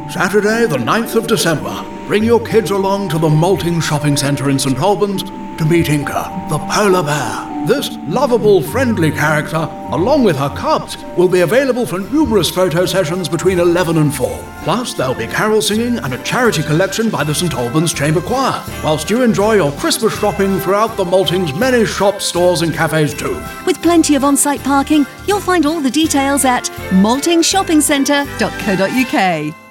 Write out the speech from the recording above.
Saturday, the 9th of December. Bring your kids along to the Malting Shopping Centre in St Albans to meet Inca, the polar bear. This lovable, friendly character, along with her cubs, will be available for numerous photo sessions between 11 and 4. Plus, there'll be carol singing and a charity collection by the St Albans Chamber Choir, whilst you enjoy your Christmas shopping throughout the Malting's many shops, stores and cafes too. With plenty of on-site parking, you'll find all the details at maltingshoppingcentre.co.uk.